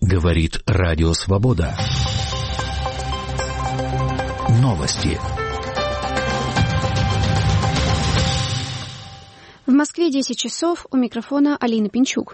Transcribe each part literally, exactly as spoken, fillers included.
Говорит Радио Свобода. Новости. В Москве десять часов, у микрофона Алина Пинчук.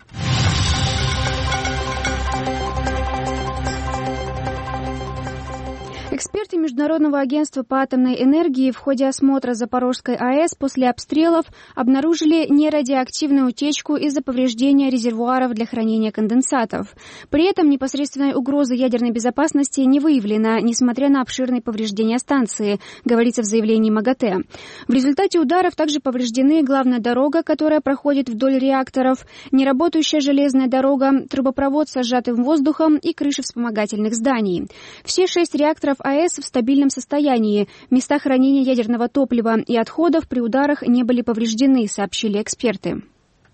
Эксперты Международного агентства по атомной энергии в ходе осмотра Запорожской АЭС после обстрелов обнаружили нерадиоактивную утечку из-за повреждения резервуаров для хранения конденсатов. При этом непосредственной угрозы ядерной безопасности не выявлено, несмотря на обширные повреждения станции, говорится в заявлении МАГАТЭ. В результате ударов также повреждены главная дорога, которая проходит вдоль реакторов, неработающая железная дорога, трубопровод с сжатым воздухом и крыши вспомогательных зданий. Все шесть реакторов АЭС в стабильном состоянии. Места хранения ядерного топлива и отходов при ударах не были повреждены, сообщили эксперты.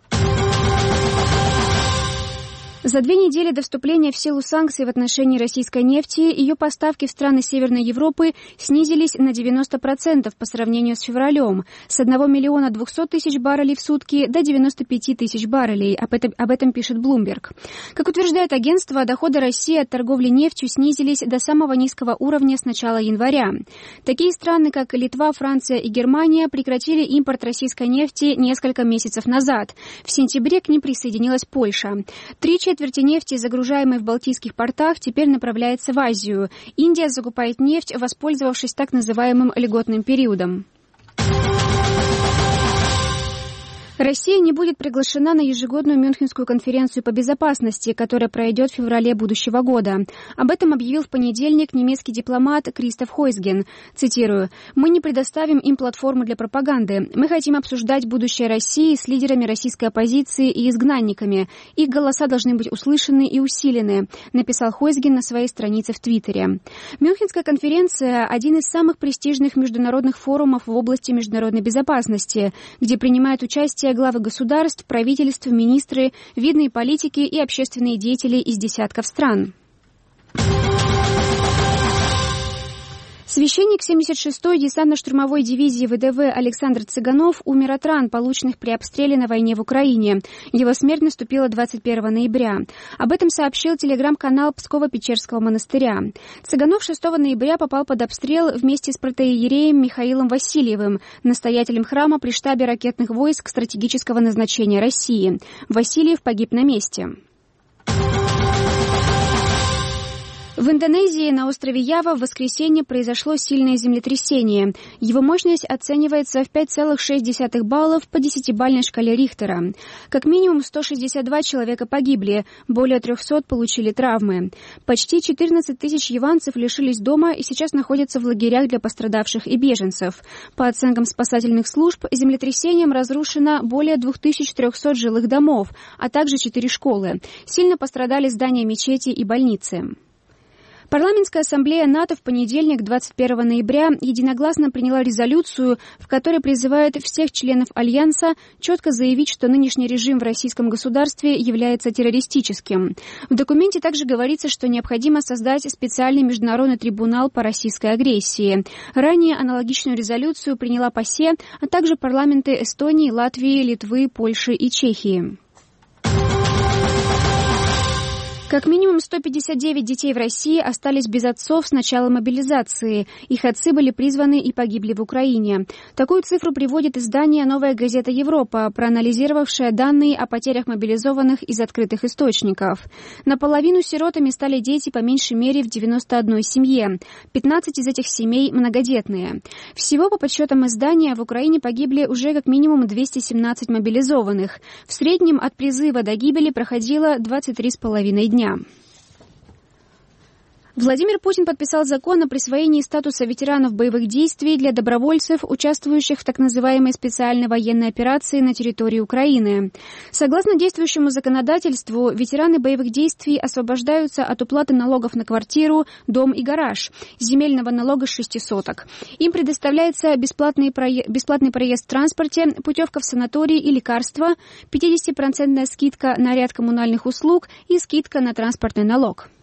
За две недели до вступления в силу санкций в отношении российской нефти ее поставки в страны Северной Европы снизились на девяносто процентов по сравнению с февралем, с одного миллиона двухсот тысяч баррелей в сутки до девяноста пяти тысяч баррелей. Об этом, об этом пишет Bloomberg. Как утверждает агентство, доходы России от торговли нефтью снизились до самого низкого уровня с начала января. Такие страны, как Литва, Франция и Германия, прекратили импорт российской нефти несколько месяцев назад. В сентябре к ним присоединилась Польша. Три четверти нефти, загружаемой в балтийских портах, теперь направляется в Азию. Индия закупает нефть, воспользовавшись так называемым льготным периодом. Россия не будет приглашена на ежегодную Мюнхенскую конференцию по безопасности, которая пройдет в феврале будущего года. Об этом объявил в понедельник немецкий дипломат Кристоф Хойсген. Цитирую: «Мы не предоставим им платформу для пропаганды. Мы хотим обсуждать будущее России с лидерами российской оппозиции и изгнанниками. Их голоса должны быть услышаны и усилены», написал Хойсген на своей странице в Твиттере. Мюнхенская конференция – один из самых престижных международных форумов в области международной безопасности, где принимают участие главы государств, правительств, министры, видные политики и общественные деятели из десятков стран. Священник семьдесят шестой десантно-штурмовой дивизии ВДВ Александр Цыганов умер от ран, полученных при обстреле на войне в Украине. Его смерть наступила двадцать первого ноября. Об этом сообщил телеграм-канал Псково-Печерского монастыря. Цыганов шестого ноября попал под обстрел вместе с протоиереем Михаилом Васильевым, настоятелем храма при штабе ракетных войск стратегического назначения России. Васильев погиб на месте. В Индонезии на острове Ява в воскресенье произошло сильное землетрясение. Его мощность оценивается в пять целых шесть десятых баллов по десятибалльной шкале Рихтера. Как минимум сто шестьдесят два человека погибли, более трехсот получили травмы. Почти четырнадцать тысяч яванцев лишились дома и сейчас находятся в лагерях для пострадавших и беженцев. По оценкам спасательных служб, землетрясением разрушено более две тысячи триста жилых домов, а также четыре школы. Сильно пострадали здания мечети и больницы. Парламентская ассамблея НАТО в понедельник, двадцать первого ноября, единогласно приняла резолюцию, в которой призывает всех членов Альянса четко заявить, что нынешний режим в российском государстве является террористическим. В документе также говорится, что необходимо создать специальный международный трибунал по российской агрессии. Ранее аналогичную резолюцию приняла ПАСЕ, а также парламенты Эстонии, Латвии, Литвы, Польши и Чехии. Как минимум сто пятьдесят девять детей в России остались без отцов с начала мобилизации. Их отцы были призваны и погибли в Украине. Такую цифру приводит издание «Новая газета Европа», проанализировавшая данные о потерях мобилизованных из открытых источников. Наполовину сиротами стали дети по меньшей мере в девяноста одной семье. пятнадцать из этих семей многодетные. Всего, по подсчетам издания, в Украине погибли уже как минимум двести семнадцать мобилизованных. В среднем от призыва до гибели проходило двадцать три с половиной дня. Владимир Путин подписал закон о присвоении статуса ветеранов боевых действий для добровольцев, участвующих в так называемой специальной военной операции на территории Украины. Согласно действующему законодательству, ветераны боевых действий освобождаются от уплаты налогов на квартиру, дом и гараж, земельного налога с шести соток. Им предоставляется бесплатный проезд, бесплатный проезд в транспорте, путевка в санаторий и лекарства, пятидесятипроцентная скидка на ряд коммунальных услуг и скидка на транспортный налог.